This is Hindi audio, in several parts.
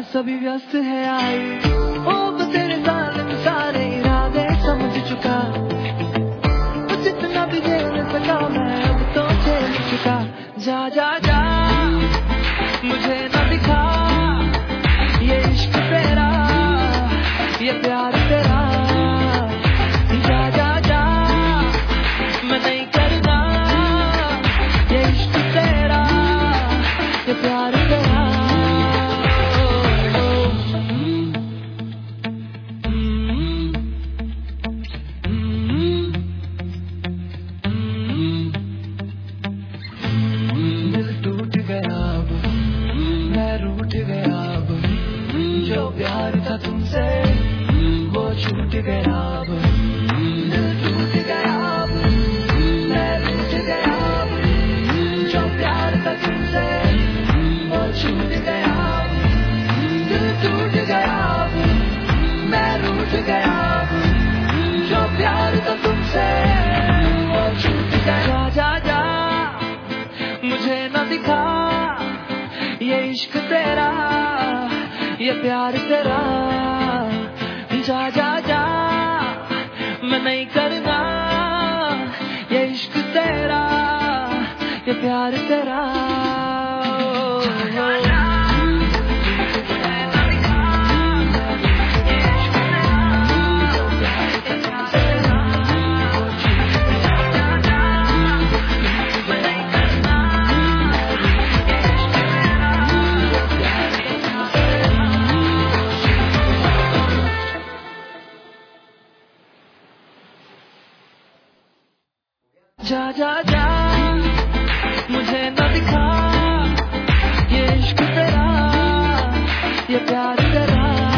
सभी व्यस्त है आई ओ तेरे जालिम सारे इरादे समझ चुका बस इतना भी झेल सका मैं अब तो झेल चुका जा जा जा मुझे न दिखा ये इश्क तेरा ये प्यार तेरा जा जा जा मैं नहीं करना ये इश्क तेरा ये प्यार तेरा प्यार था तुमसे वो छूट गया अब दिल टूट गया अब मैं रूठ गया अब जो प्यार था तुमसे वो छूट गया अब दिल टूट गया अब मैं रूठ गया अब जो प्यार था तुमसे वो छूट गया जा जा मुझे न दिखा ये इश्क तेरा ये प्यार तेरा जा जा जा मैं नहीं करना ये इश्क तेरा ये प्यार तेरा जा जा जा मुझे न दिखा ये इश्क तेरा ये प्यार तेरा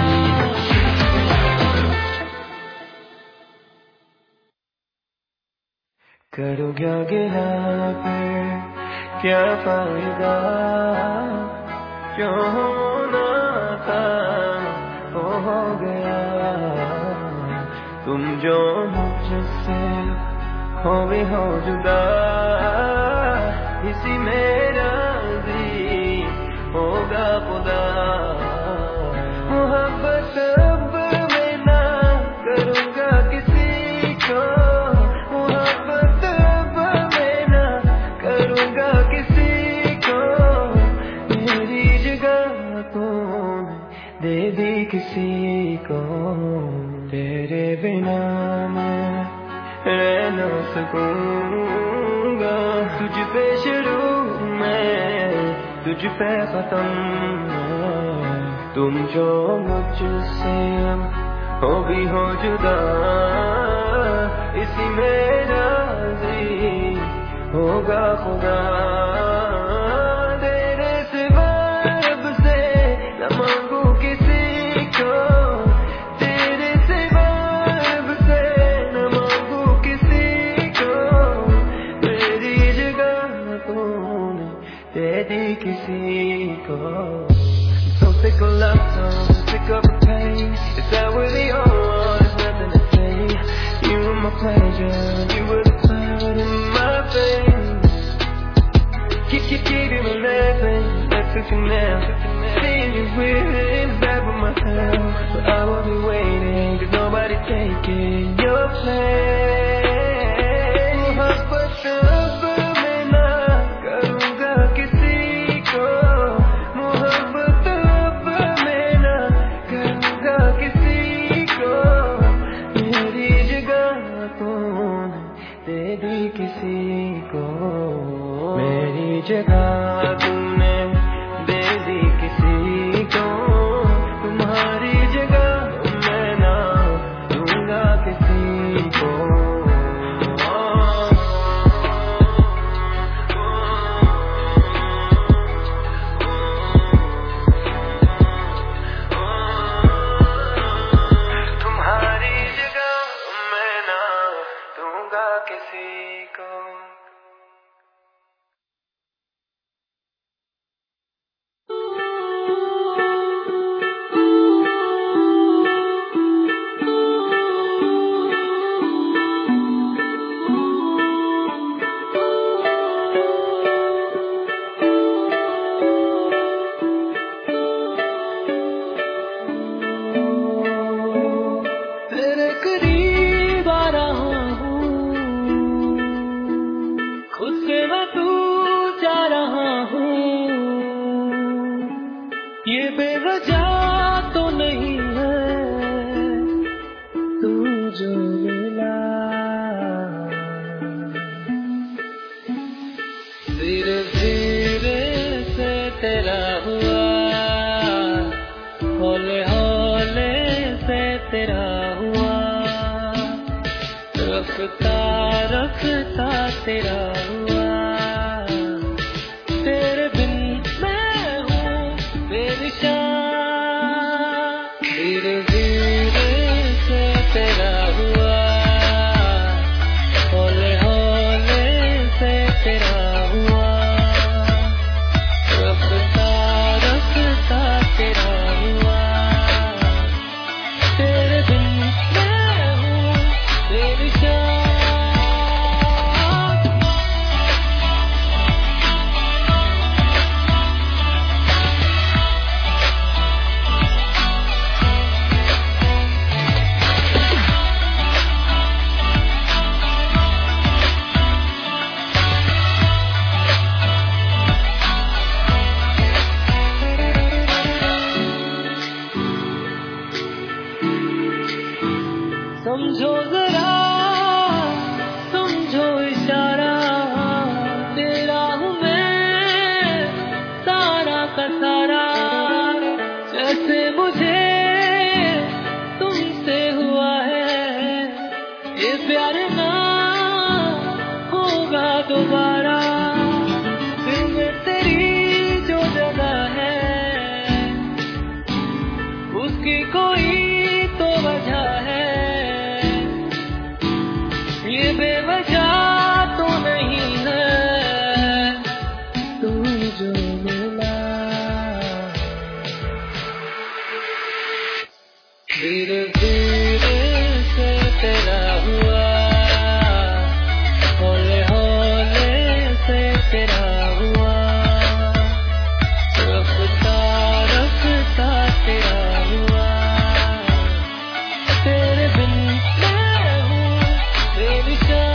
करो क्या गिला फिर क्या फायदा जो होना था वो हो गया तुम जो मुझसे हो भी हो जुदा इसी में राज़ी होगा खुदा मोहब्बत अब मैं ना करूँगा किसी को मोहब्बत अब मैं ना करूँगा किसी को मेरी जगह तूने दे दी किसी को तेरे बिना मैं रह न सकूंगा तुझ पे शुरू मैं तुझ पे खत्म तुम जो मुझसे हो भी हो जुदा इसी में राज़ी होगा खुदा तेरे सिवा रब से न मांगू किसी को तेरे सिवा रब से न मांगू किसी को मेरी जगह तूने दे दी किसी को So sick of love, so sick of the pain. Is that where they are? There's nothing to say. You were my pleasure, you were the cloud in my face. Keep me laughing, that's what you now. Saying you with it in the back of my head. But I will be waiting, cause nobody taking your place. मोहब्बत अब मैं ना करूँगा किसी को मोहब्बत अब मैं ना करूँगा किसी को मेरी जगह तूने दे दी किसी को मेरी जगह तूने दे दी किसी को तुम्हारी जगह मैं ना दूंगा किसी को तुम्हारी जगह मैं ना दूंगा किसी को ये बेवजह तो नहीं है तू जो मिला, धीरे धीरे से तेरा हुआ, हौले हौले से तेरा हुआ, रफ्ता रफ्ता तेरा हुआ, तेरे बिन मैं हूँ बेनिशान, धीरे धीरे से तेरा हुआ, हौले हौले से तेरा हुआ, रफ्ता रफ्ता तेरा हुआ, तेरे बिन मैं हूँ बेनिशान। समझो जरा, समझो इशारा, तेरा हूँ मैं सारा का सारा, जैसे मुझे तुमसे हुआ है ये प्यार ना होगा दोबारा, दिल में तेरी जो जगह है उसकी कोई तो वजह है, ये बेवजह तो नहीं है तू जो मिला, धीरे धीरे से तेरा हुआ, हौले हौले से तेरा हुआ, रफ्ता रफ्ता तेरा हुआ, तेरे बिन मैं हूँ बेनिशान।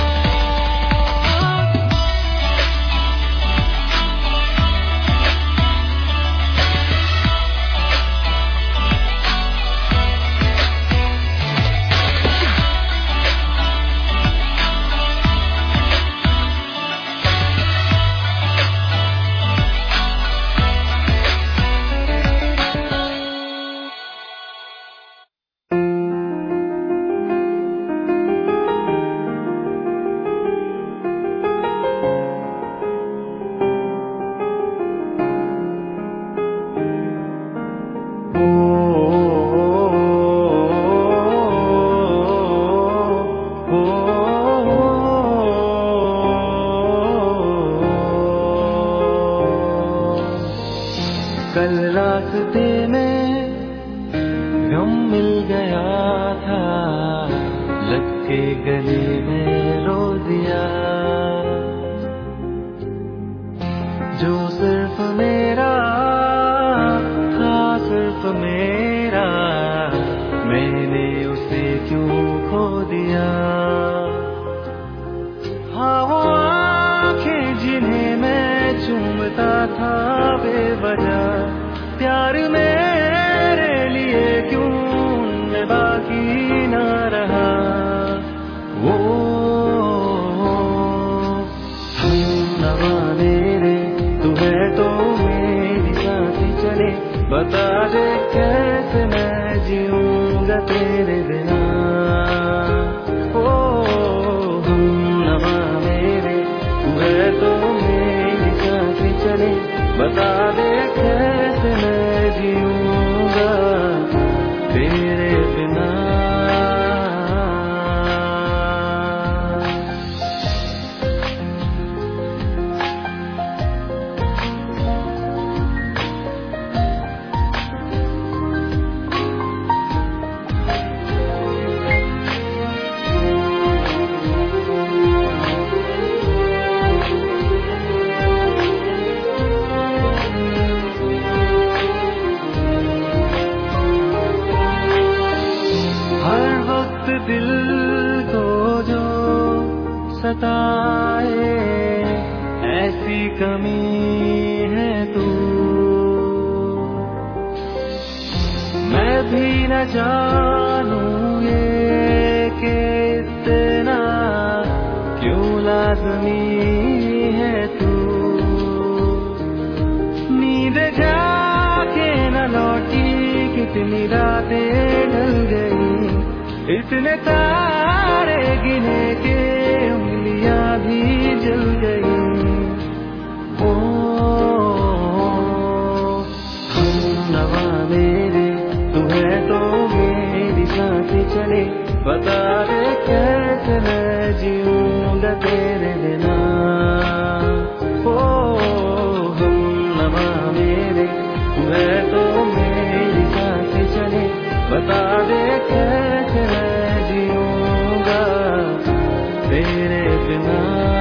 कल रास्ते में गम मिल गया था, लग के गले में रो दिया, जो सिर्फ मेरा था सिर्फ मेरा, मैंने उसे क्यों खो दिया। हाँ वो आँखें जिन्हें मैं चूमता था बेवजह, प्यार मेरे लिए क्यों उनमें बाकी न रहा। वो नवा मेरे तू है तो मेरी साथी चले, बता दे कैसे मैं जीऊंगा तेरे बिना। ओ नवा मेरे तू है तो मेरी साथी चले, बता दे कैसे मैं जीऊंगा तेरे बिना। दिल को जो सताए ऐसी कमी है तू, भी न जानूं ये कि इतना क्यों लाज़मी है तू। नींद जाके न लौटी, कितनी रातें ढल गई, इतने तारे गिने के उंगलियां भी जल गई। ओ हमनवा मेरे, तू है तो मेरी सांसें चले, बता दे कैसे मैं जीऊंगा तेरे बिना। ओ हमनवा मेरे, तू है तो मेरी सांसें चले, बता दे कैसे मैं जीऊंगा तेरे बिना।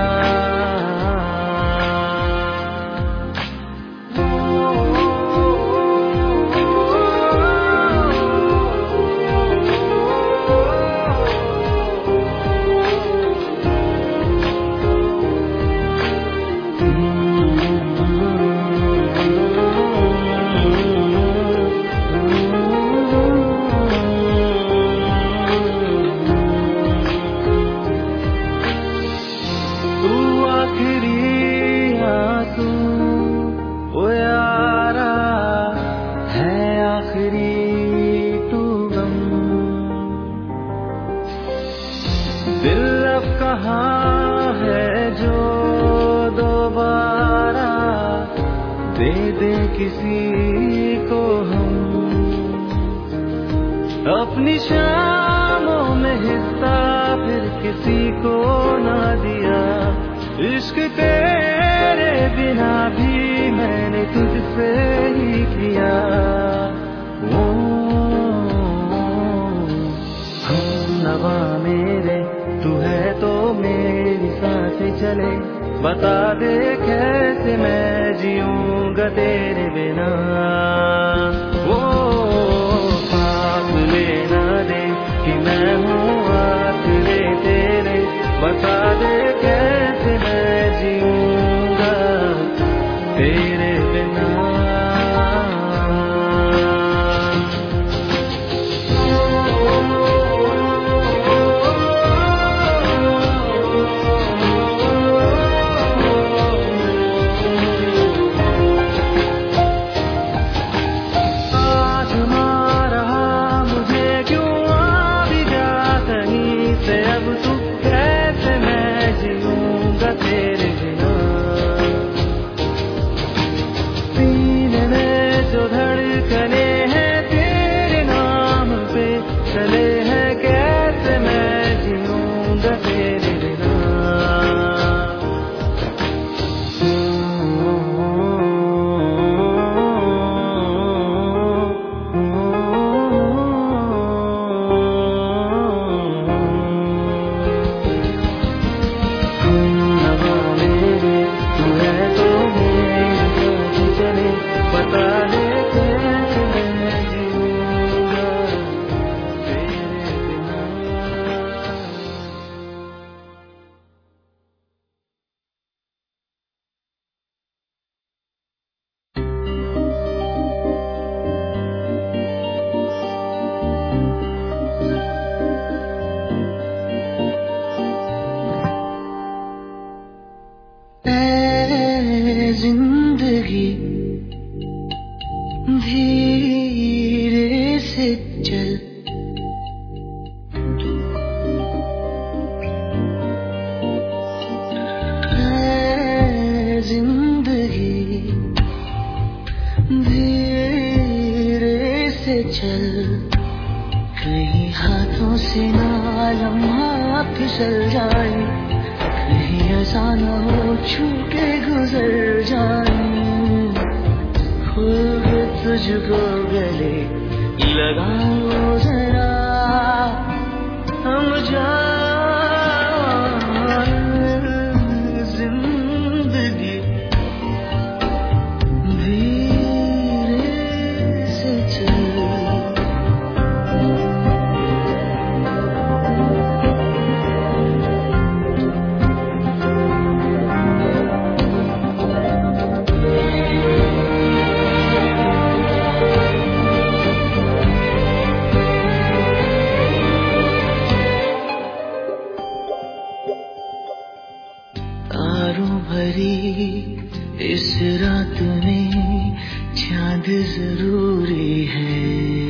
दिल अब कहाँ है जो दोबारा दे दे किसी को हम, अपनी शामों में हिस्सा फिर किसी को ना दिया। इश्क तेरे बिना भी मैंने तुझसे ही किया। वो हमनवा मेरे, तू है तो मेरी सांसें चले, बता दे कैसे मैं जीऊंगा तेरे बिना। वो फासले ना दे कि मैं हूँ आसरे तेरे, बता दे कैसे मैं जीऊंगा तेरे बिना। जिंदगी धीरे से चल, जिंदगी धीरे से चल, कहीं हाथों से ना लम्हा फिसल जाए, कहीं अचाना हो छूटे गुजर जाए। खुद तुझको गले लगाओ जरा, हम जिंदगी धीरे से चल। तारों भरी इस रात में चांद जरूरी है,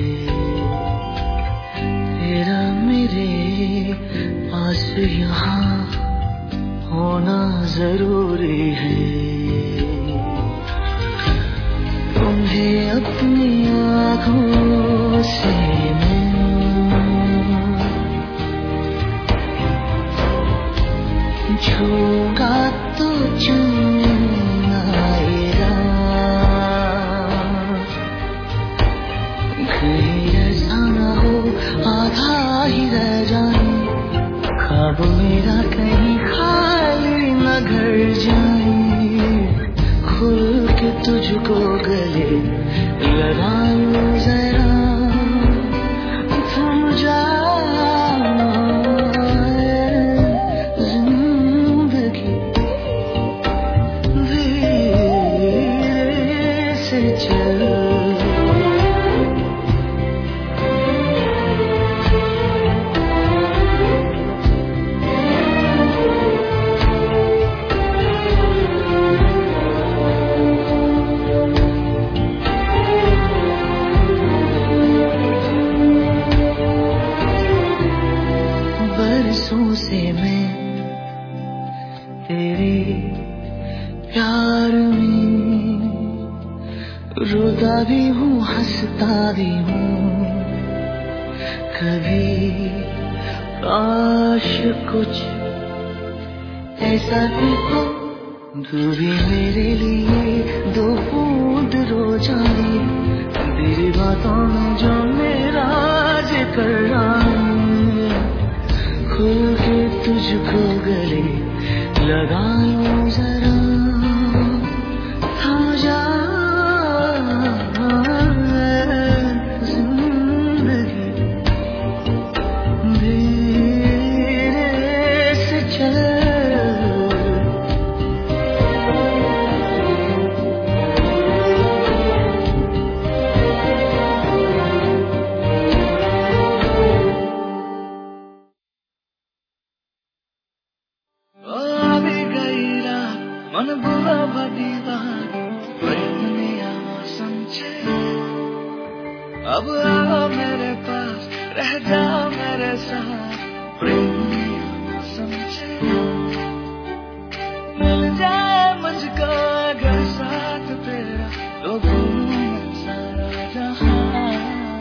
तेरा मेरे पास यहाँ होना जरूरी है। तुम्हें अपनी आँखों से छूगा तो चूना कहीं ऐसा न हो आधा ही रह जाए, ख्वाब मेरा कहीं खाली न घर जाए। खुल के तुझको गले लगाऊं जरा, थम जा बरसों से मैं तेरे प्यार में रोता भी हूँ हंसता भी हूँ। कभी काश कुछ ऐसा भी हो, तू भी मेरे लिए दो बूंद रो जाए। तेरी बातों में जो मेरा जिक्र खुल के तुझको गले लगा लूं जरा, थम जा जिंदगी धीरे से चल। मन बुरा बदीवार प्रेमिया मौसम छे, अब आओ मेरे पास रह जाओ मेरे साथ। प्रेमिया मौसम छे, मिल जाए मुझको अगर साथ तेरा तो घूमे सारा जहां।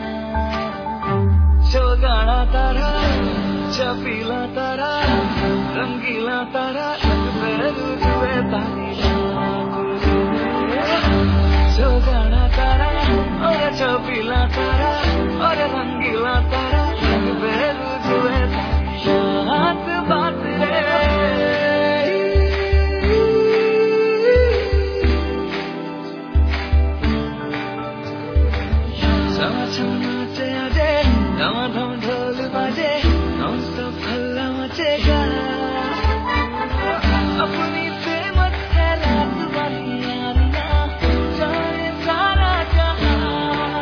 चौगाना तारा छपीला तारा रंगीला तारा चौगाना तारा और छपीला तारा और रंगीला तारा हाथ बात रे। नाचे आजे धम ढोल बाजे नॉन स्टॉप हल्ला मचेगा। अपनी फेमस है रात वाली यारियां जाने सारा जहां।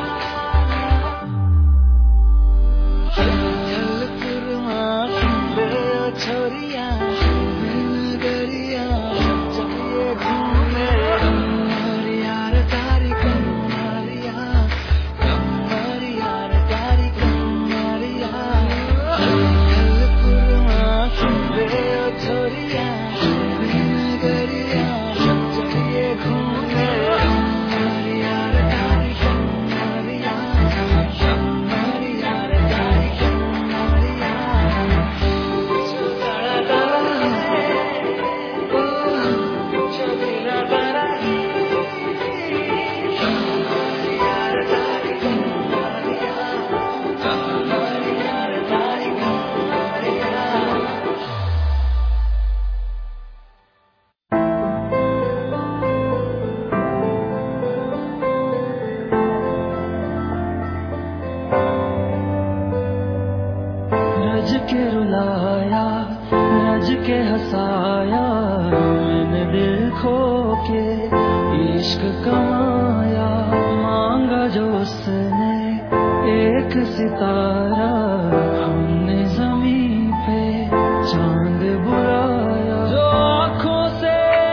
चल पुरवा ले छोरिया नगरिया चलिए घूमे कमर यार तारी कमरिया कमर यार तारी कमरिया। चल पुरवा ले छोरिया रज के रुलाया रज के हंसाया, मैंने दिल खो के इश्क कमाया। मांगा जो उसने एक सितारा, हमने जमीन पे चांद बुलाया। जो आँखों से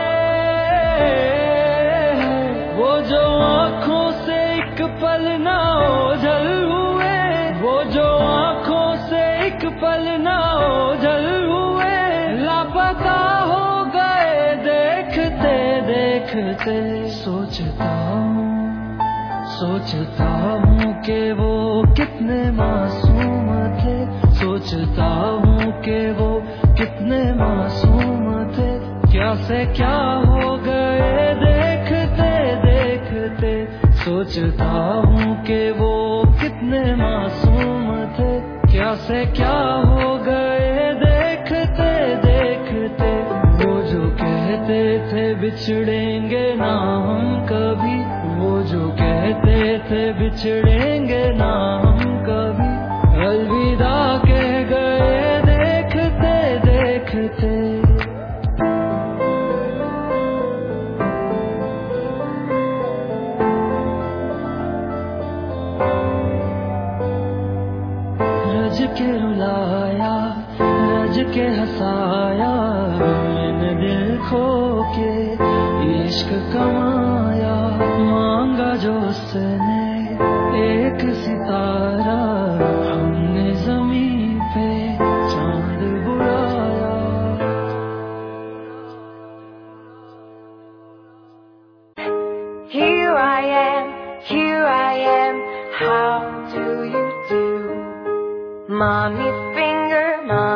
देखते सोचता हूँ कि वो कितने मासूम थे, सोचता हूँ कि वो कितने मासूम थे, क्या से क्या हो गए देखते देखते, सोचता हूँ कि वो कितने मासूम थे, क्या से क्या हो गए देखते देखते, वो जो कहते थे बिछड़ेंगे ना हम कभी, वो जो कहते थे बिछड़ेंगे ना हम कभी, अलविदा कह गए देखते देखते। रज के रुलाया, रज के हंसाया, मैंने दिल खो के इश्क कमाया, मांगा जो उसने एक सितारा, हमने ज़मीं पे चांद बुलाया। Here I am, how do you do? Mommy finger,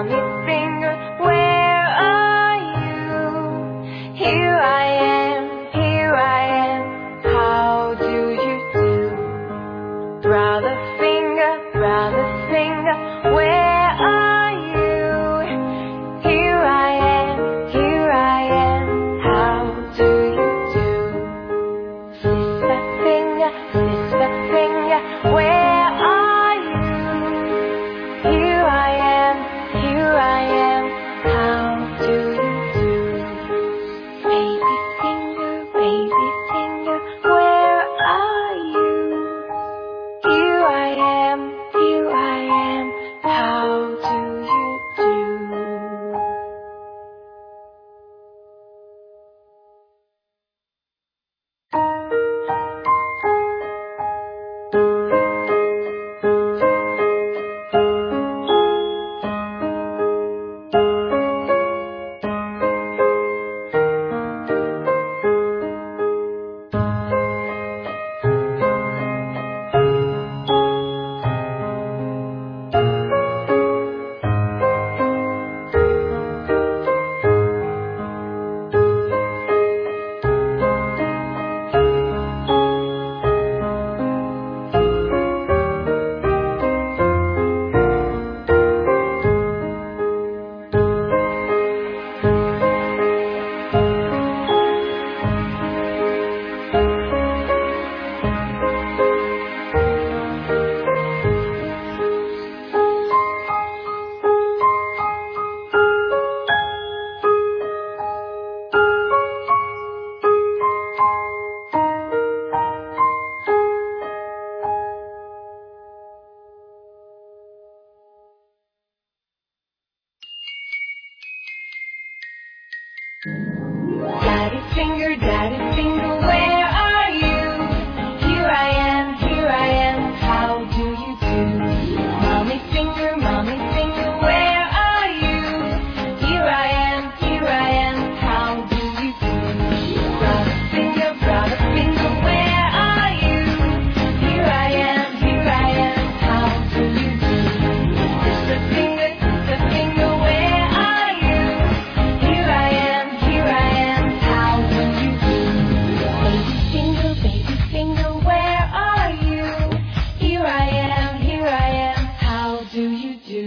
where are you? Here I am, how do you do? Brother finger, where are you? Here I am, how do you do? Sister finger, where are you? Here I am, how do you do? Baby finger, where are you? Here I am, how do you do? Daddy finger, where are you? Here I am, how do you do? Mommy finger, where are you? Here I am, how do you do? Brother finger, where are you? Here I am, how do you do? Sister finger, where are you? Here I am, how do you do? Baby finger, where are you? Here I am, how do you do?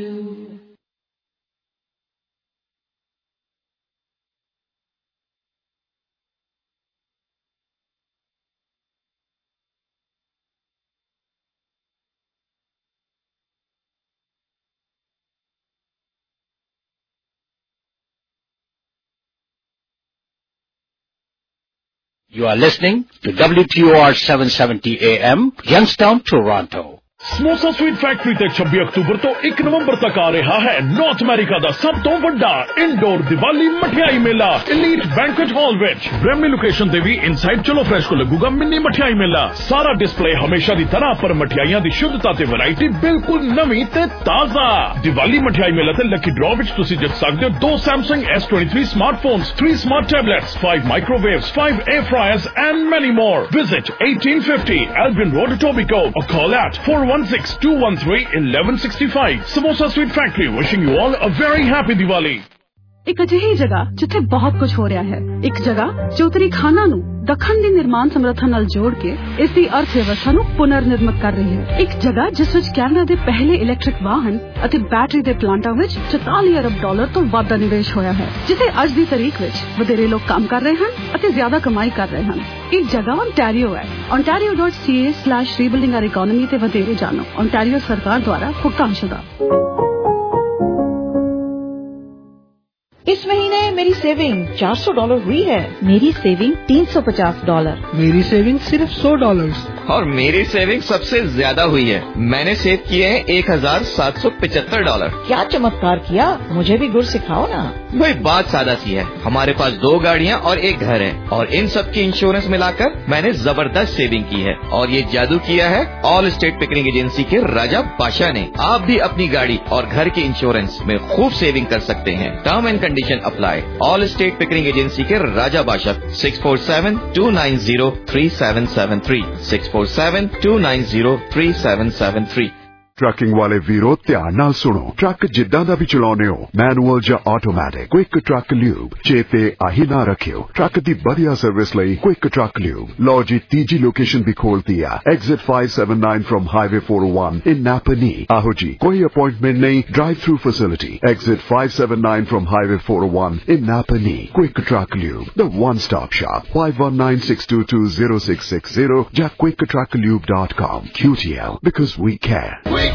You are listening to WTOR 770 AM, Youngstown, Toronto. Samosa Sweet Factory ਤੇ 26 ਅਕਤੂਬਰ ਤੋਂ 1 ਨਵੰਬਰ ਤੱਕ ਆ ਰਿਹਾ ਹੈ ਨਾਰਥ ਅਮਰੀਕਾ ਦਾ ਸਭ ਤੋਂ ਵੱਡਾ ਇਨਡੋਰ ਦੀਵਾਲੀ ਮਠਿਆਈ ਮੇਲਾ ਐਲੀਟ ਬੈਂਕੁਏਟ ਹਾਲ ਵਿੱਚ ਬ੍ਰੈਮਲੀ ਲੋਕੇਸ਼ਨ ਤੇ ਵੀ ਇਨਸਾਈਡ ਚਲੋ ਫਰੈਸ਼ ਕੋ ਲੱਗੂਗਾ ਮਿੰਨੀ ਮਠਿਆਈ ਮੇਲਾ ਸਾਰਾ ਡਿਸਪਲੇ ਹਮੇਸ਼ਾ ਦੀ ਤਰ੍ਹਾਂ ਪਰ ਮਠਿਆਈਆਂ ਦੀ ਸ਼ੁੱਧਤਾ ਤੇ ਵੈਰਾਈਟੀ ਬਿਲਕੁਲ ਨਵੀਂ ਤੇ ਤਾਜ਼ਾ ਦੀਵਾਲੀ ਮਠਿਆਈ ਮੇਲਾ ਤੇ ਲੱਕੀ ਡਰਾਅ ਵਿੱਚ ਤੁਸੀਂ ਜਿੱਤ ਸਕਦੇ ਹੋ 2 Samsung S23 smartphones 3 smart tablets 5 microwaves 5 air fryers and many more visit 1850 Albion Road Etobicoke or call at 416-213-1165 Samosa Sweet Factory wishing you all a very happy Diwali. ਇੱਕ ਅਜਿਹੀ ਜਗ੍ਹਾ ਜਿੱਥੇ ਬਹੁਤ ਕੁਝ ਹੋ ਰਿਹਾ ਹੈ ਇੱਕ ਜਗ੍ਹਾ ਜੋ ਉੱਤਰੀ ਖਾਨਾਂ ਨੂੰ ਦੱਖਣ ਦੀ ਨਿਰਮਾਣ ਸਮਰੱਥਾ ਨਾਲ ਜੋੜ ਕੇ ਇਸ ਦੀ ਅਰਥ ਵਿਵਸਥਾ ਨੂੰ ਪੁਨਰ ਨਿਰਮਿਤ ਕਰ ਰਹੀ ਹੈ ਇੱਕ ਜਗ੍ਹਾ ਜਿਸ ਵਿੱਚ ਕੈਨੇਡਾ ਦੇ ਪਹਿਲੇ ਇਲੈਕਟ੍ਰਿਕ ਵਾਹਨ ਅਤੇ ਬੈਟਰੀ ਦੇ ਪਲਾਂਟਾਂ ਵਿੱਚ $44 ਅਰਬ ਤੋਂ ਵੱਧ ਦਾ ਨਿਵੇਸ਼ ਹੋਇਆ ਹੈ ਜਿੱਥੇ ਅੱਜ ਦੀ ਤਾਰੀਖ ਵਿੱਚ ਵਧੇਰੇ ਲੋਕ ਕੰਮ ਕਰ ਰਹੇ ਹਨ ਅਤੇ ਜ਼ਿਆਦਾ ਕਮਾਈ ਕਰ ਰਹੇ ਹਨ ਇਹ ਜਗ੍ਹਾ ontario ਹੈ ontario.ca/rebuilding our economy ਤੇ ਵਧੇਰੇ ਜਾਣੋ ontario ਸਰਕਾਰ ਦੁਆਰਾ ਭੁਗਤਾਨਸ਼ੁਦਾ इस महीने मेरी सेविंग $400 हुई है मेरी सेविंग $350 मेरी सेविंग सिर्फ $100 और मेरी सेविंग सबसे ज्यादा हुई है मैंने सेव किए हैं $1775 क्या चमत्कार किया मुझे भी गुर सिखाओ ना भाई बात सादा सी है हमारे पास 2 गाड़ियाँ और 1 घर है और इन सब की इंश्योरेंस मिलाकर मैंने जबरदस्त सेविंग की है और ये जादू किया है ऑल स्टेट पिकनिक एजेंसी के राजा बादशाह ने आप भी अपनी गाड़ी और घर के इंश्योरेंस में खूब सेविंग कर सकते हैं term and condition apply All State Picnic Agency के राजा बादशाह 647-290-3773 647-290-3773 ट्रकिंग वाले वीरो ध्यान नाल सुनो ट्रक जिद्दां दा भी चलाउने हो मैनुअल जां ऑटोमैटिक क्विक ट्रक ल्यूब चेते आही ना रखियो ट्रक दी बढ़िया सर्विस लई क्विक ट्रक ल्यूब लो जी तीजी लोकेशन भी खोलती है exit 579 from highway 401 in Napanee आहो जी कोई अपॉइंटमेंट नहीं drive through facility exit 579 from highway 401 in Napanee Quick Truck Lube the one stop shop 5196220660 ਜਾਂ quicktrucklube.com QTL because we care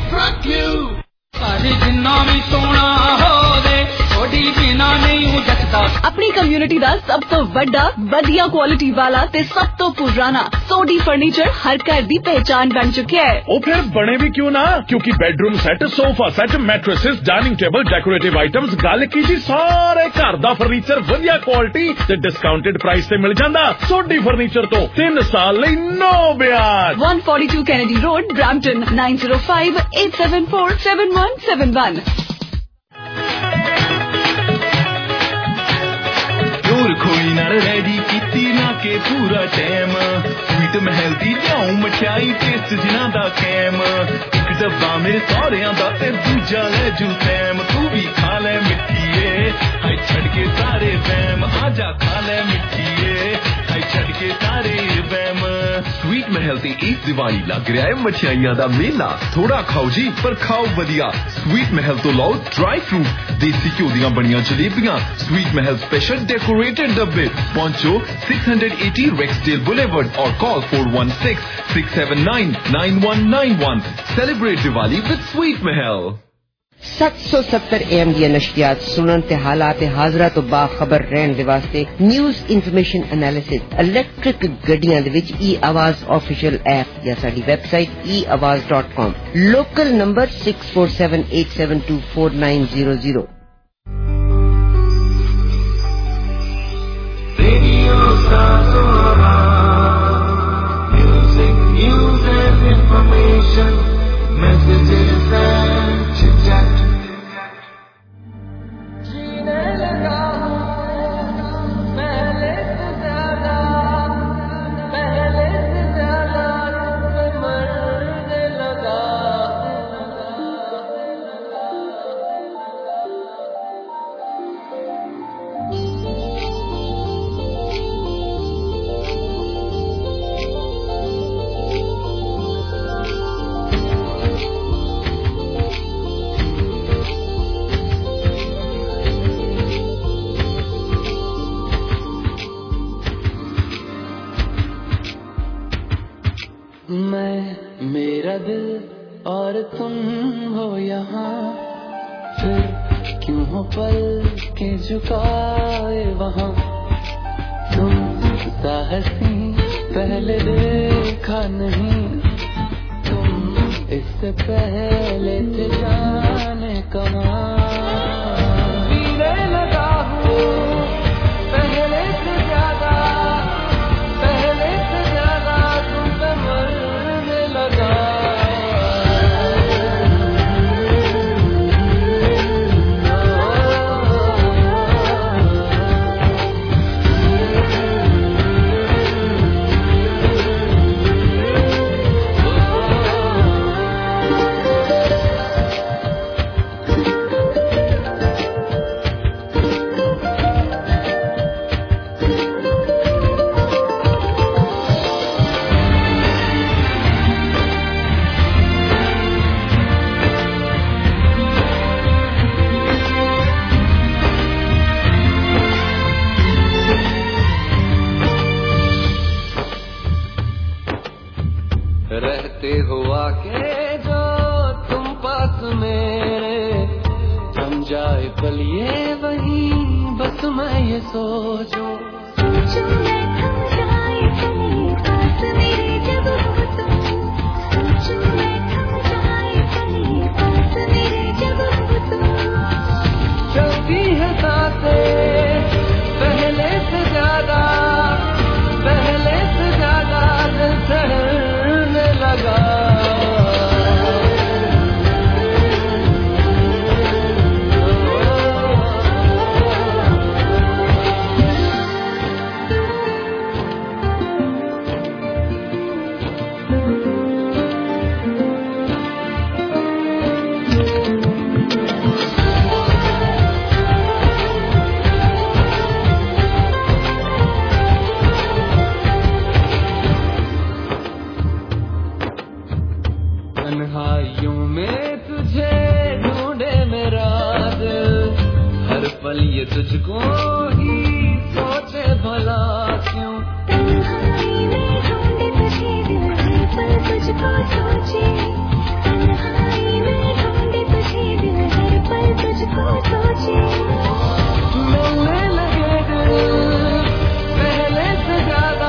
अपनी कम्युनिटी ਦਾ ਸਭ ਤੋਂ ਵੱਡਾ ਵਧੀਆ ਕੁਆਲਿਟੀ ਵਾਲਾ ਤੇ ਸਭ ਤੋਂ ਪੁਰਾਣਾ ਸੋਡੀ ਫਰਨੀਚਰ ਹਰ ਘਰ ਦੀ ਪਹਿਚਾਨ ਬਣ ਚੁੱਕਿਆ ਹੈ ਉਹ ਫਿਰ ਬਣੇ ਵੀ ਕਿਉਂ ਨਾ ਕਿਉਂਕਿ bedroom set sofa set mattresses dining table decorative items ਗੱਲ ਕੀਤੀ ਸਾਰੇ ਘਰ ਦਾ ਫਰਨੀਚਰ ਵਧੀਆ ਕੁਆਲਿਟੀ ਤੇ ਡਿਸਕਾਊਂਟਡ ਪ੍ਰਾਈਸ ਤੇ ਮਿਲ ਜਾਂਦਾ ਸੋਡੀ ਫਰਨੀਚਰ ਤੋਂ 3 ਸਾਲ ਲਈ ਨੋ ਵਿਆਜ 142 Kennedy Road Brampton 9058747171 खोई नाल रेडी कीती ना के पूरा टाइम स्वीट महल दी जाऊं मठियाई टेस्ट जिना दा कैम एक डब्बा मेरे सौरियां दा ते दूजा ले जू सैम तू भी खा ले मिठिए हाय छड़ के सारे वैम आजा खा ले मिठिए हाय छड़ के सारे वैम स्वीट महल दी इस दिवाली लग रहा है मठियाइयां दा मेला थोड़ा खाओ जी पर खाओ वधिया स्वीट महल तो लाओ ड्राई फ्रूट देसी घ्यो दियां बनियां जलेबियां स्वीट महल स्पेशल डेकोरेटेड डब्बे पहुंचो 680 Rexdale Boulevard और call 416-679-9191 celebrate Diwali with Sweet Mahal 770 AM ਦੀਆਂ ਨਸ਼ਰੀਆਤ ਸੁਣਨ ਤੇ ਹਾਲਾਤ ਹਾਜ਼ਰਾ ਤੋਂ ਬਾਖਬਰ ਰਹਿਣ ਦੇ ਵਾਸਤੇ ਨਿਊਜ਼ ਇਨਫੋਰਮੇਸ਼ਨ ਐਨਾਲਿਸਿਸ ਇਲੈਕਟ੍ਰਿਕ ਗੱਡੀਆਂ ਦੇ ਵਿੱਚ e-आवाज ਆਫੀਸ਼ੀਅਲ ਐਪ ਜਾਂ ਸਾਡੀ website eawaz.com local number 6478724900 radio सासोरा music news and information messages and chit-chat जीने लगा पहले से ज्यादा मरने लगा मैं मेरा दिल और तुम हो यहाँ फिर क्यों हो पल के झुकाए वहाँ तुम सा हंसी पहले देखा नहीं तुम इस उससे पहले थे जाने कहाँ पीने लगा हूँ पहले से ज्यादा तुम पे मरने लगा रहते हुआ के जो तुम पास मेरे जम जाए पल ये वही बस मैं ये सोचूं मैं थम जाए पल पास मेरे जब हो तुम सोचूं मैं थम जाए पल पास मेरे जब हो तुम चलती है सांसें पहले से ज्यादा दिल ठहरने लगा तन्हाइयों में तुझे ढूंढे मेरा दिल हर पल ये तुझको ही सोचे भला क्यों तन्हाई में ढूंढे तुझे दिल हर पल तुझको सोचे तन्हाई में ढूंढे तुझे दिल हर पल तुझको सोचे मिलने लगे दिल पहले से ज्यादा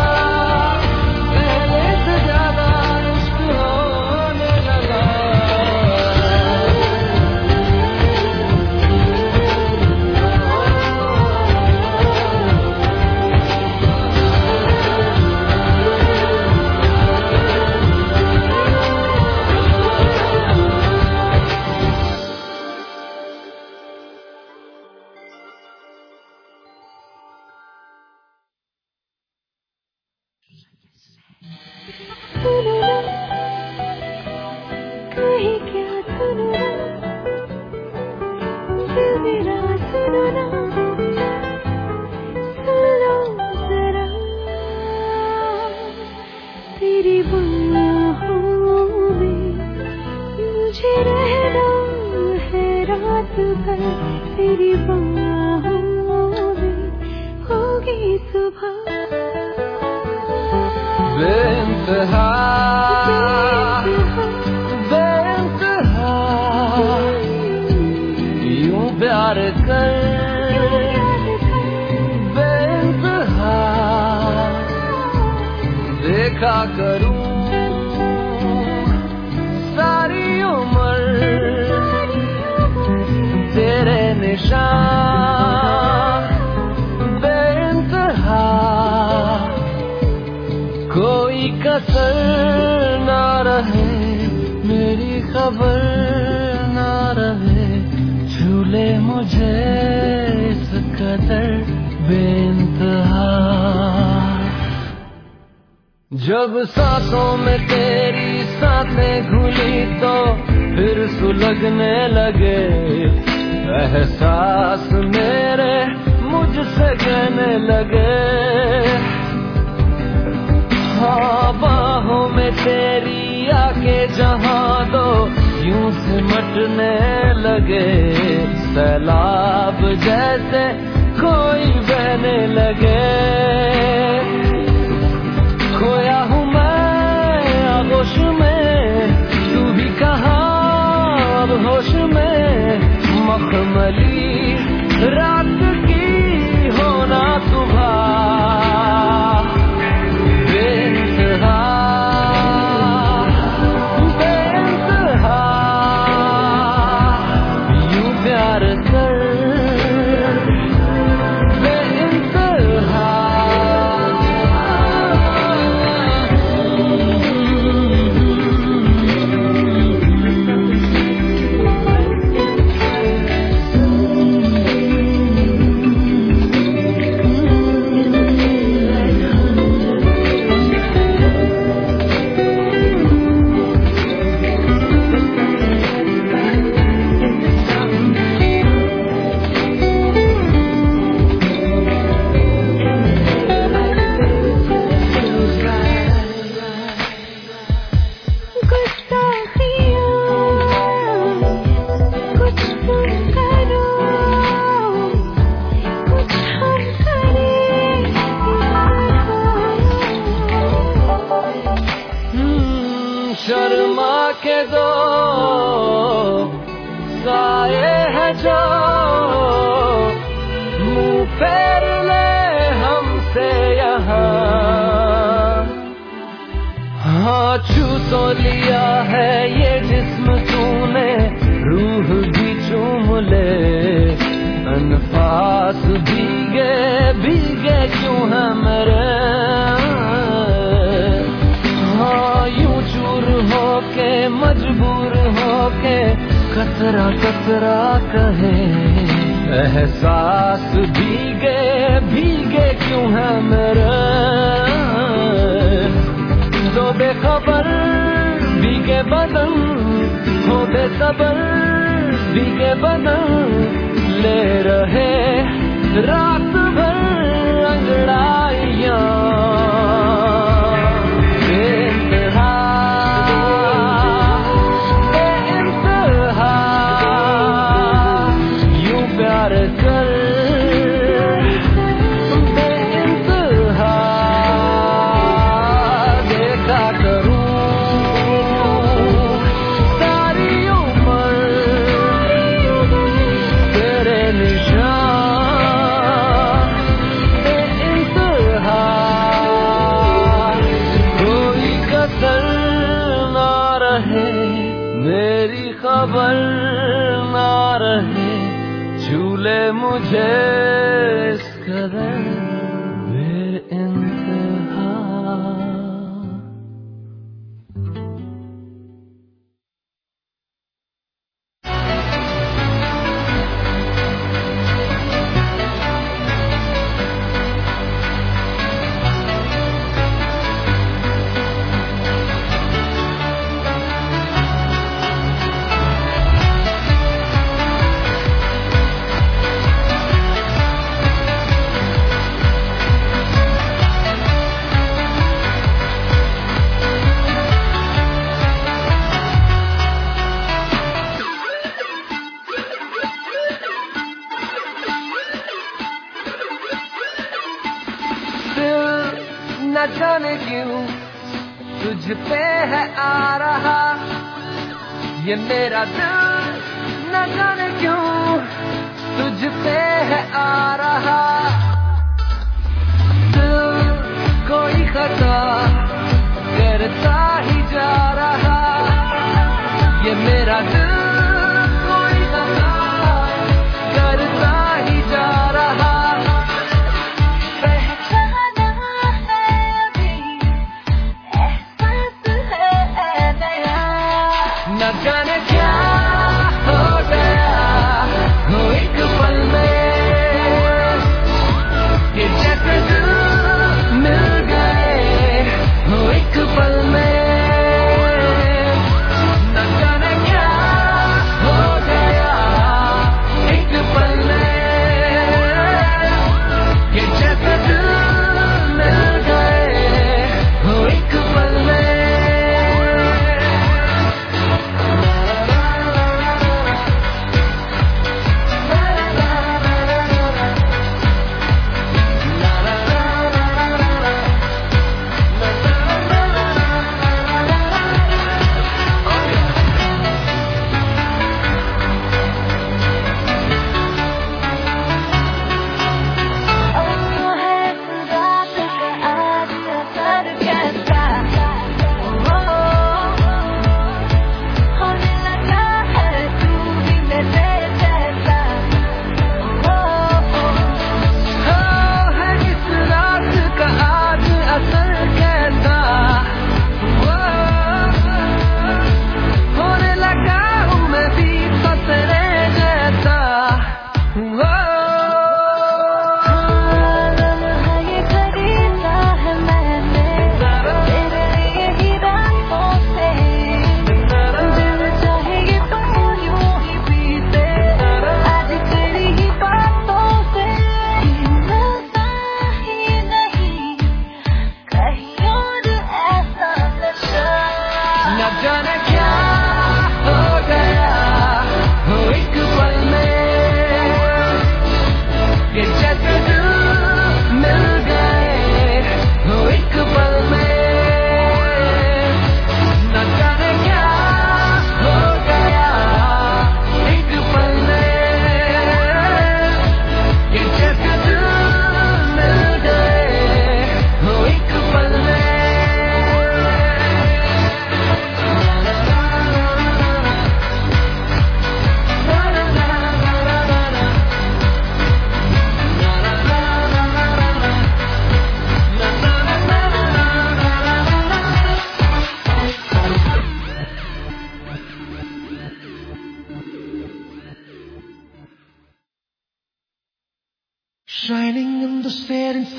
इश्क होने लगा कहीं क्या सुनो दिल मेरा सुनो ना सुनो जरा तेरी बाहों में मुझे रहना है रात भर तेरी बाहों में होगी सुबह बेइंतहा यूं प्यार कर बेइंतहा देखा करूं सारी उम्र तेरे निशान बेइंतहा कोई कसर ना रहे मेरी खबर ना रहे झूले मुझे इस कदर बेइंतहा जब सांसों में तेरी सांसें घुली तो फिर सुलगने लगे एहसास मेरे मुझसे कहने लगे हाँ बाहों में तेरी आके जहाँ दो यूं सिमटने लगे सैलाब जैसे कोई बहने लगे खोया हूँ मैं आगोश में तू भी कहाँ अब होश में मखमली रात की होना सुबह बेइंतहा के दो साए है जो मुंह फेर ले हमसे यहाँ। हाँ छू तो लिया है ये जिस्म तूने, रूह भी चूम ले, अनफास भीगे भीगे क्यों है मेरे। हाँ यूं चूर होके मजबूर होके कतरा कतरा कहे, एहसास भीगे भीगे क्यों है मेरे। तो बेखबर भीगे बदन हो बेसबर भीगे बदन, ले रहे रात भर अंगड़ाइयाँ। बेइंतहा बेइंतहा यूं प्यार कर बेइंतहा देखा करूं सारी उम्र तेरे निशान। बेइंतहा कोई कसर ना रहे, मेरी खबर ना रहे, झूले मुझे इस कदर बेइंतहा। न जाने क्यों तुझ पे है आ रहा ये मेरा दिल, न जाने क्यों तुझ पे है आ रहा। दिल कोई खता करता ही जा रहा, ये मेरा दिल कोई खता करता ही जा रहा। न जाने क्या हो गया हो एक पल में,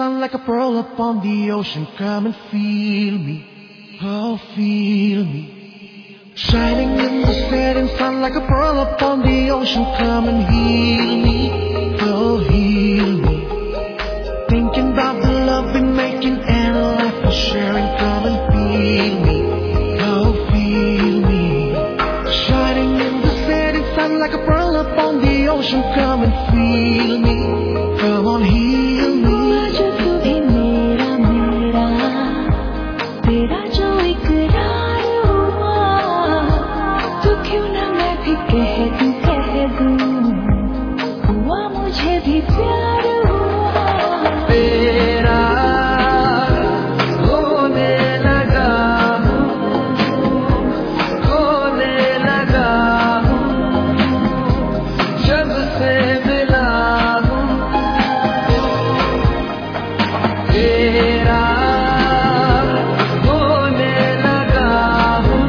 sun like a pearl upon the ocean. Come and feel me, oh feel me. Shining in the setting sun like a pearl upon the ocean. Come and heal me, oh heal me. Thinking about the love we're making and a life we're sharing. Come and feel me, oh feel me. Shining in the setting sun like a pearl upon the ocean. Come and feel me, come on heal me. जो तू भी मेरा मेरा तेरा जो इकरार हुआ, तो क्यों ना मैं भी कह दूं हुआ मुझे भी प्यार हुआ। तेरा होने लगा हूँ, खोने लगा हूँ, जब से मिला हूँ। तेरा होने लगा हूँ,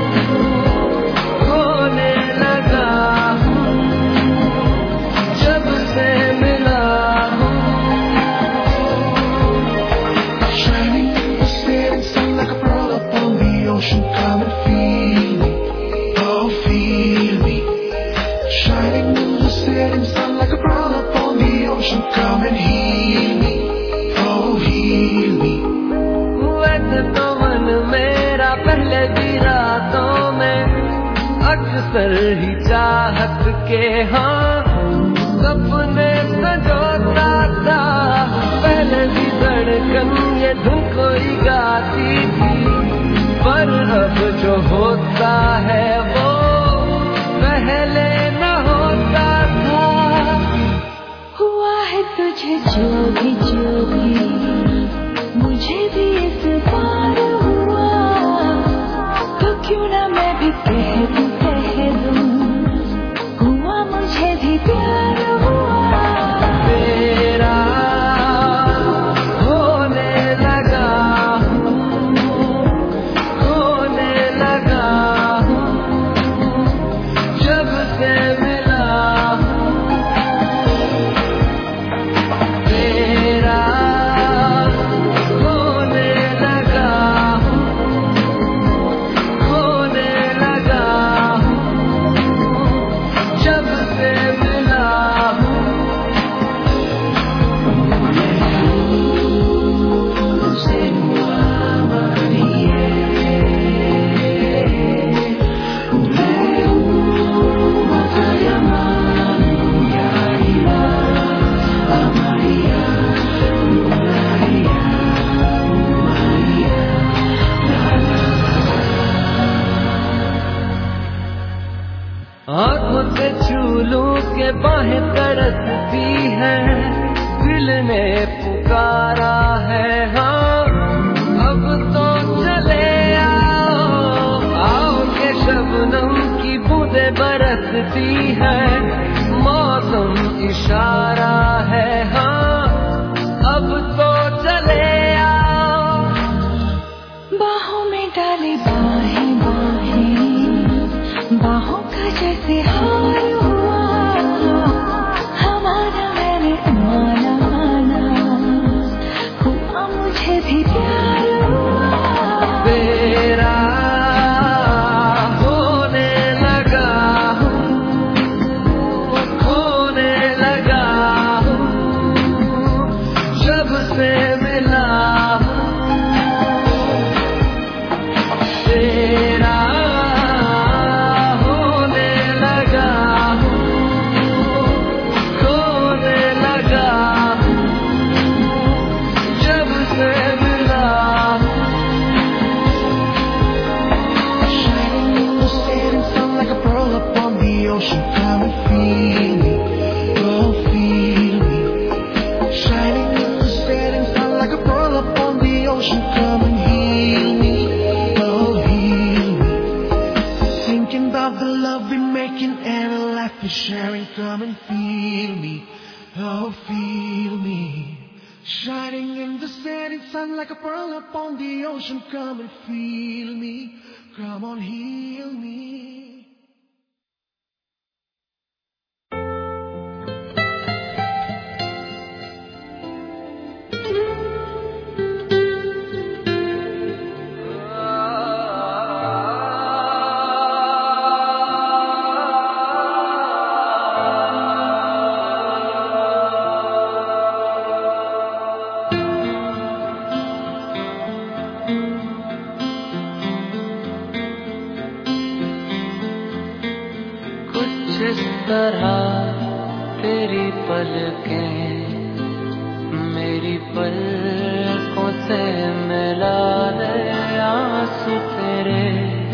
खोने लगा हूँ, जब से मिला हूँ। Shining in the setting sun like a pearl upon the ocean. Come and feel me, oh feel me. Shining in the setting sun like a pearl upon the ocean. Come and heal me, oh heal me. वैसे तो मन मेरा पहले भी रातों में अक्सर ही चाहत के हाँ सपने सजोता था। पहले भी धड़कन ये धुन कोई गाती थी, पर अब जो होता है वो पहले न होता था। हुआ है तुझे जो भी मुझे भी इस बार हुआ, तो क्यों ना मैं भी कह दूं हुआ मुझे भी प्यार हुआ। तेरा होने लगा हूँ, खोने लगा हूँ, जब से मिला हूँ। तेरा होने लगा हूँ, खोने लगा हूँ, जब से मिला हूँ। आँखों से छू लूं के बाहें तरसती है, दिल ने पुकारा है हाँ अब तो चले आओ के शबनम की बूंदें बरसती है। मौसम इशारा है हाँ अब तो चले आओ। बाहों में डाली बाहें बाहों का जैसे हार हुआ, हमारा मैंने माना हुआ मुझे भी प्यार हुआ। तेरा होने लगा हूँ, खोने लगा हूँ, जब से मिला हूँ। तेरा होने लगा हूँ, खोने लगा हूँ, जब से मिला हूँ। Shining in the setting sun like a pearl upon the ocean. Come and feel me, oh feel me. Shining in the setting sun like a pearl upon the ocean. Come and heal me, oh heal me. Thinking about the love we're making and a life we're sharing. Come and feel me, oh feel me. Shining in the setting sun like a pearl upon the ocean. Come and feel me, come on heal me. तरह तेरी पलकें मेरी पलकों से मिला दे, आंसू तेरे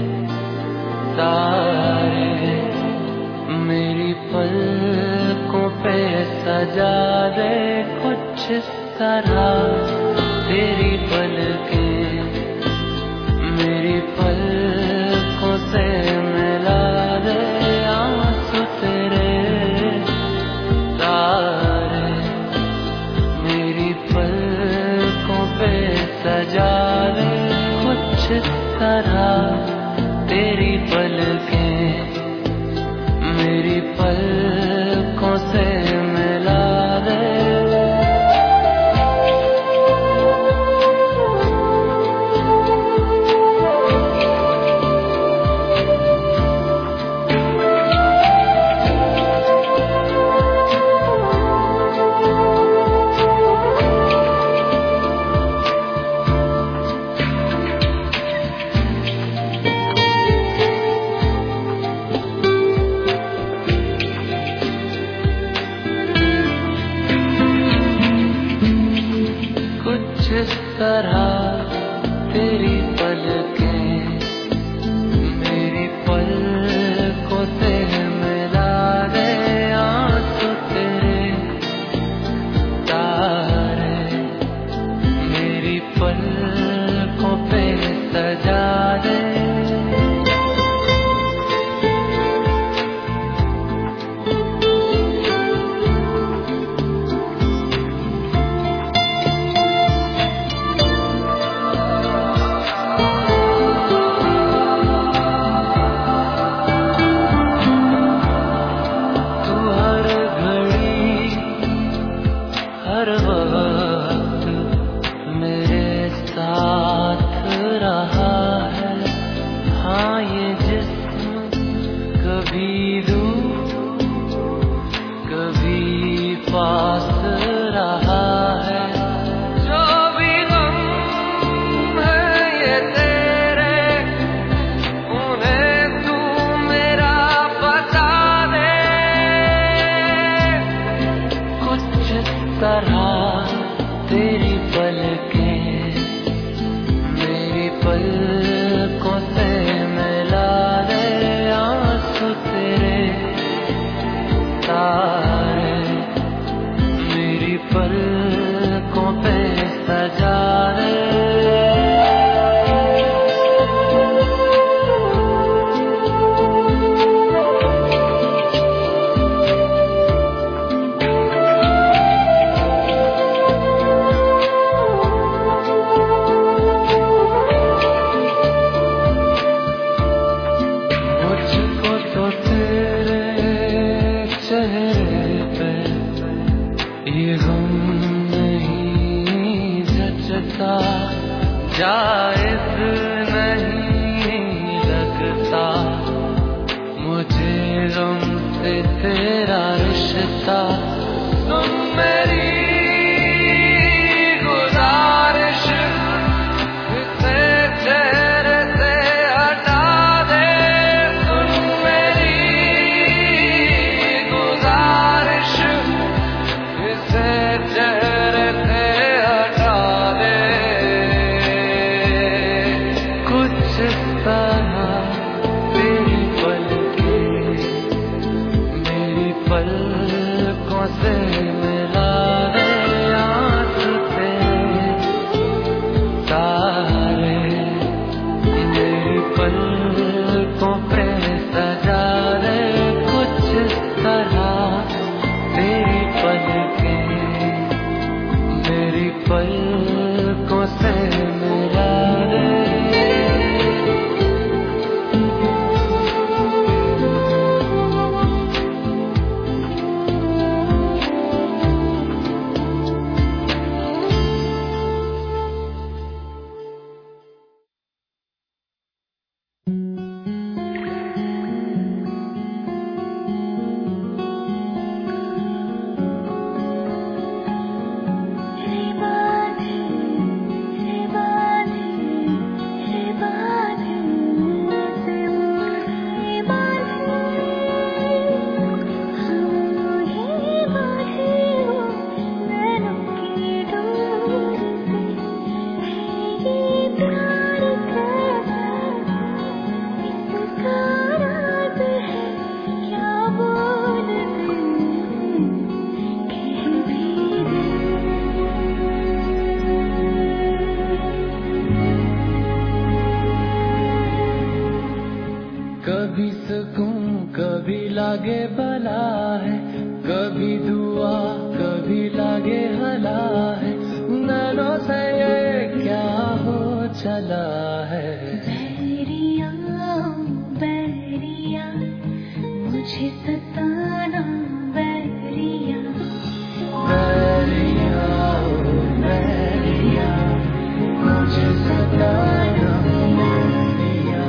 तारे मेरी पलकों पे सजा दे, कुछ इस तरह तेरी पलकें मेरी पलकों से मिला दे, आंसू तेरे तारे मेरी पलकों पे सजा दे, कुछ इस तरह तेरी पलकें मेरी पलकों से मिला दे। इस तरह तेरी पलकें मेरी पलकों से मिला दे, आंसू तेरे तारे मेरी पलकों पे सजा दे। हर वक्त मेरे साथ रहा है, हाँ ये जिस्म कभी दूर कभी पास रहा है, जो भी गम है ये तेरे उन्हें तू मेरा बता दे, कुछ इस तरह तेरी पलकें मेरी पलकों से मिला दे, आंसू तेरे तारे मेरी पलकों पे सजा दे। ये गम नहीं जचता, जायज नहीं लगता, मुझे गम से तेरा रिश्ता, तुम मेरी गुजारिश इसे चेहरे से हटा दे, तुम मेरी गुजारिश चेहरे से हटा दे, कुछ इस तरह तेरी पलकें मेरी पलकों से मिला लागे भला है, कभी दुआ कभी लागे हला है, नैनों से ये क्या हो चला है। बैरिया बैरिया मुझे सताना बैरिया, बैरिया बैरिया मुझे सताना बैरिया।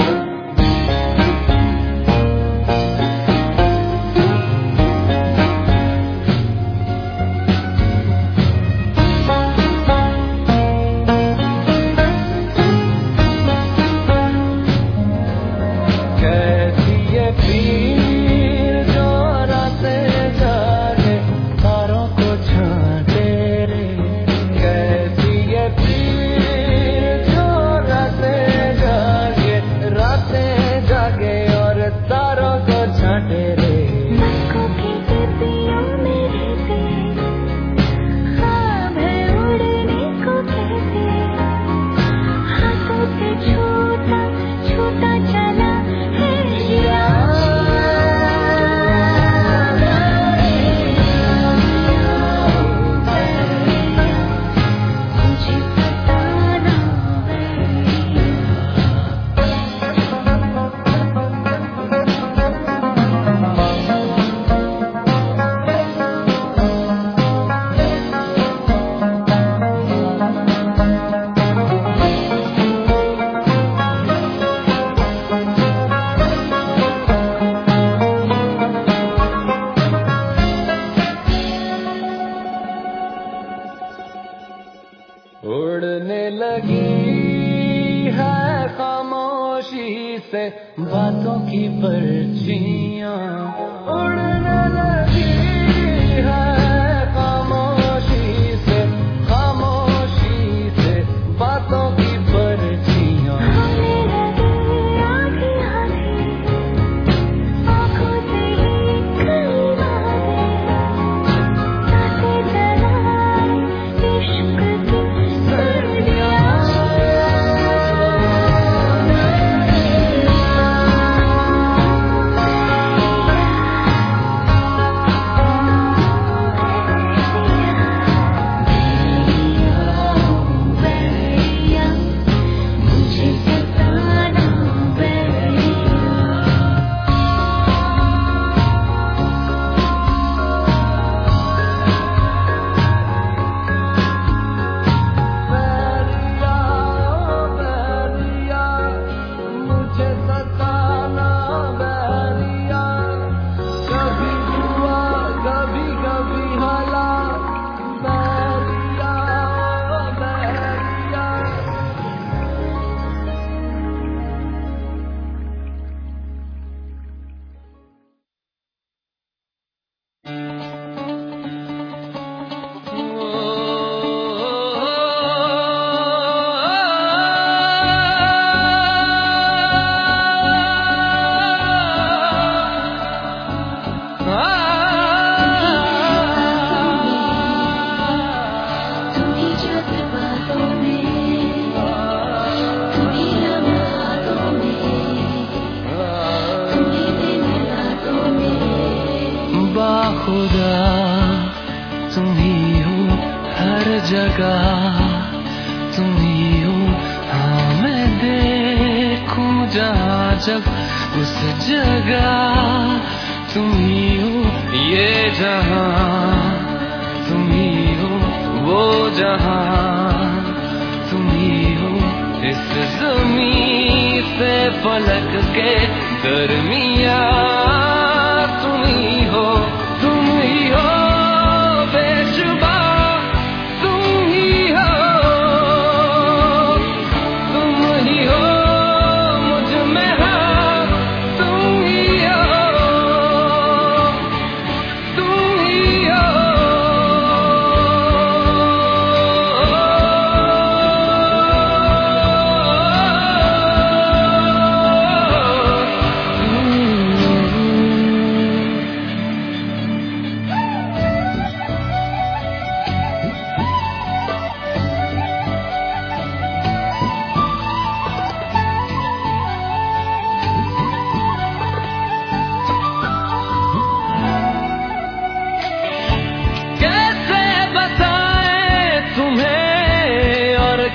कैसी ये पीर जो रातें जागे तारों को छांटे रे, कैसी ये पीर जो रातें जागे और तारों को छांटे रे। आँखों की गतियों मेरे से ख्वाब है उड़ने को कहते, हाथों से छूटा छूटा चला है जिया। मुझे सताना उड़ने लगी है खामोशी से बातों की पर्चियां, उड़ने लगी है खामोशी से बातों की पर्चियां। होने लगे आधी आधी आँखों से ही कई वादे, साथे जलाए इश्क की सर्दियाँ। बैरिया मुझे सताना बैरिया। बैरिया बैरिया मुझे सताना बैरिया, कभी हुआ कभी कभी हला बैरिया बैरिया। तुम्ही जज्बातों में, तुम्ही लम्हातों में, तुम्ही दिन रातों में। बाखुदा तुम ही हो हर जगह, तुम ही हो हाँ मैं देखूं जहाँ जब उस जगह, तुम ही हो ये जहाँ, तुम ही हो वो जहाँ, तुम ही हो इस ज़मीं से फलक के दरमियाँ, तुम ही हो बेशुबा, तुम ही हो मुझ में हाँ, तुम ही हो।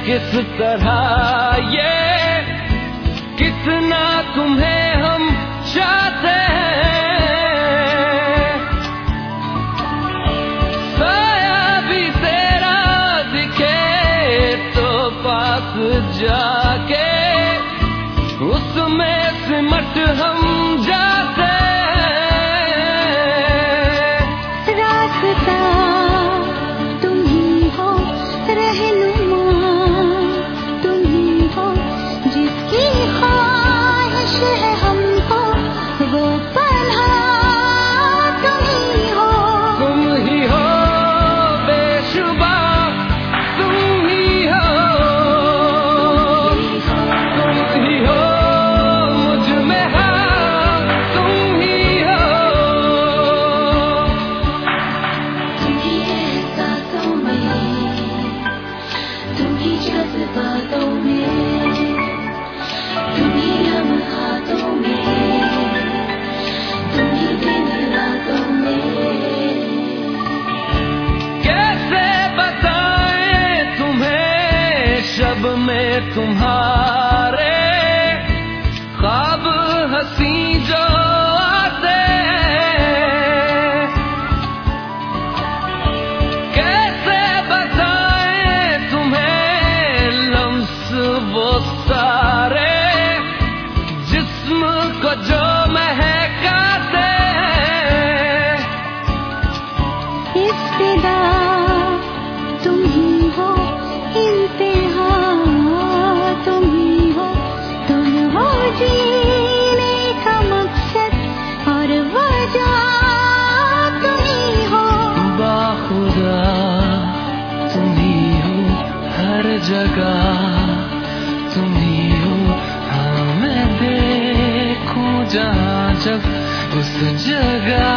किस तरह ये कितना तुम्हें हम चाहते हैं, साया भी तेरा दिखे तो पास जाके उसमें सिमट हम जाते हैं। रास्ता तुम ही हो, रहनुमा तुम ही हो, जिसकी ख्वाहिश है हमको वो पन्हा तुम ही हो। तुम ही हो बेशुबा, तुम ही हो, तुम ही हो मुझ में, हाँ तुम ही हो। तुम ही एहसासों में, तुम ही जज्बातों में, तुम ही लम्हातों में, तुम ही दिन रातों में। कैसे बताएं तुम्हें शब में तुम्हारे ख्वाब हंसी जो आते हैं, कैसे बताएं तुम्हें लम्स वो सारे जिस्म को जो महकाते हैं। इब्तिदा तुम ही हो, इंतहा तुम ही हो जीने का मकसद और वजह तुम ही हो। बाखुदा तुम ही हो, हर जगह तुम ही हो, हाँ मैं देखूं जहाँ जब उस जगह